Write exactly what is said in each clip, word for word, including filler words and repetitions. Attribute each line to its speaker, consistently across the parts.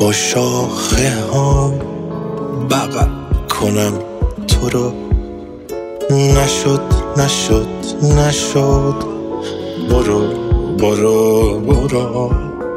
Speaker 1: با شاخه ها بغل کنم تو رو. نشد نشد نشد برو برو برو.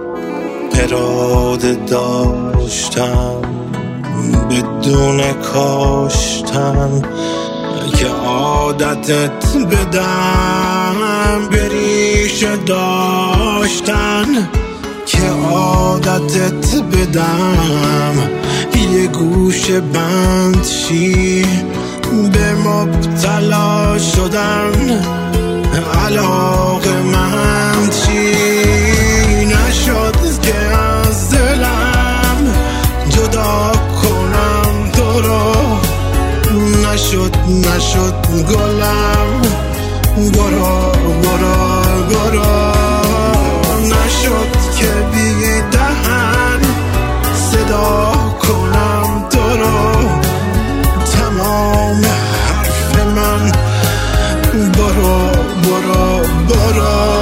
Speaker 1: اراده داشتم بدون کاشتن که عادتت بدم، بریشه داشتن که عادتت بدم. یه گوشه بند شی به مبتلا شدن، علاقه مند شی. نشد که از دلم جدا کنم تو رو. نشد نشد گلم برو برو برو. نشد که بی دهن صدا کنم تو رو. تمام حرف من برو برو برو.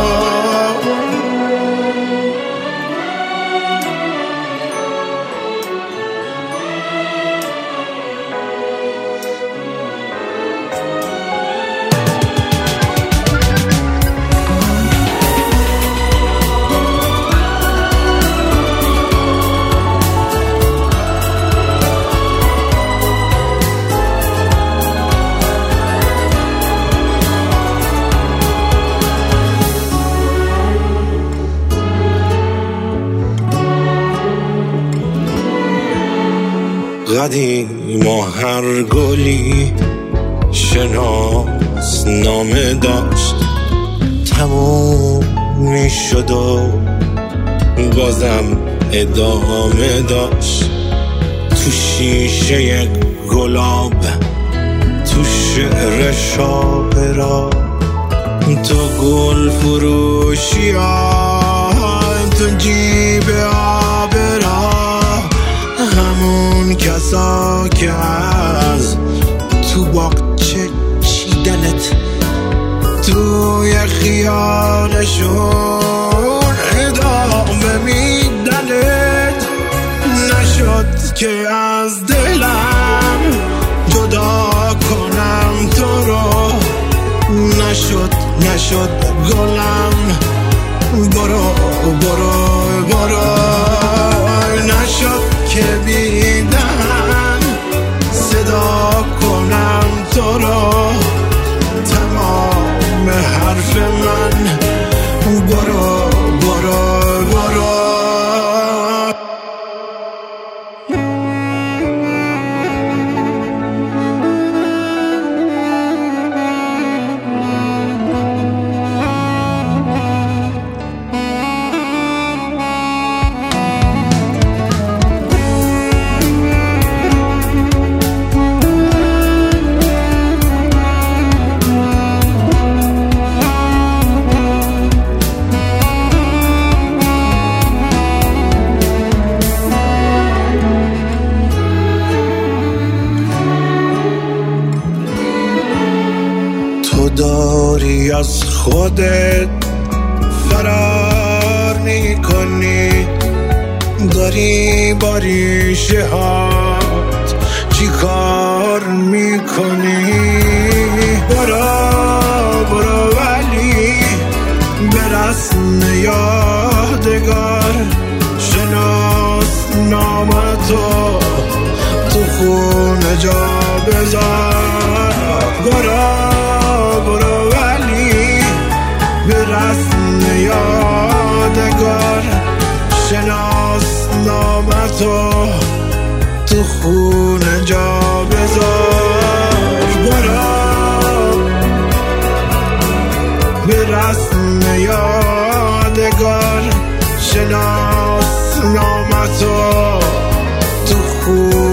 Speaker 1: قدیم و هر گلی شناس نامه داشت، تموم می شد و بازم ادامه داشت. تو شیشه گلاب، تو شعر شاعرا، تو گل فروشی ها، تو جیب آبرا. همون کسا که از تو باغچه چیدنت، توی خیالشون ادامه میدنت. نشد که از دلم جدا کنم تو رو. نشد نشد گلم برو برو برو. نشد که بی دهن صدا کنم تو رو. تمام حرف من برو برو برو. داری از خودت فرار میکنی، داری با ریشه هات چی کار میکنی. برو برو ولی به رسم یادگار شناس نامتو تو خونه جا بذار. برو برو ولی به رسم یادگار شناس نامتو تو خونه جا بذار. برو به رسم یادگار شناس نامتو تو خونه